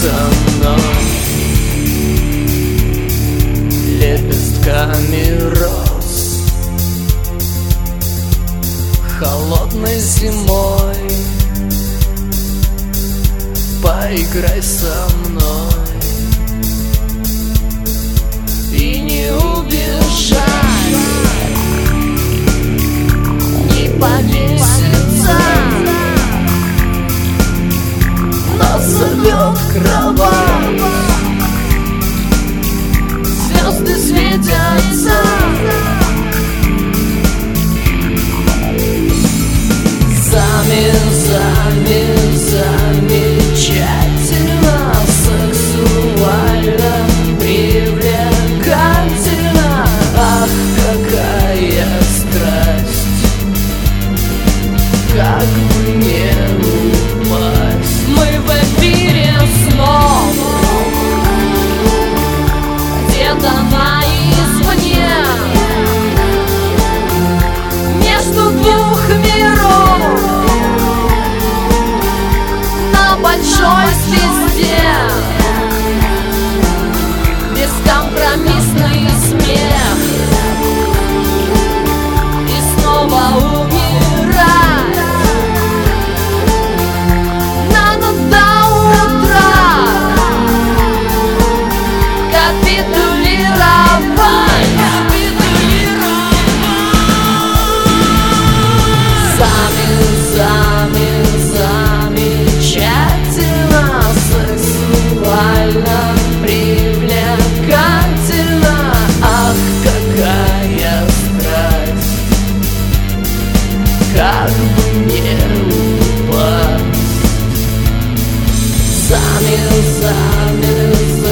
со мной лепестками роз холодной зимой. Поиграй со мной и не убежай, не повеситься, но зовет кровать. Звезды светятся, замечательно, сексуально, привлекательно. Ах, какая страсть, как бы не упасть. Мы в эфире снов, где-то наизвне, между двух миров, на большой звезде. Бескомпромиссный смех и снова умирать. Надо до утра капитулировать. Замечательно, сексуально, привлекательно. Ах, какая страсть, как бы не упасть. Замечательно.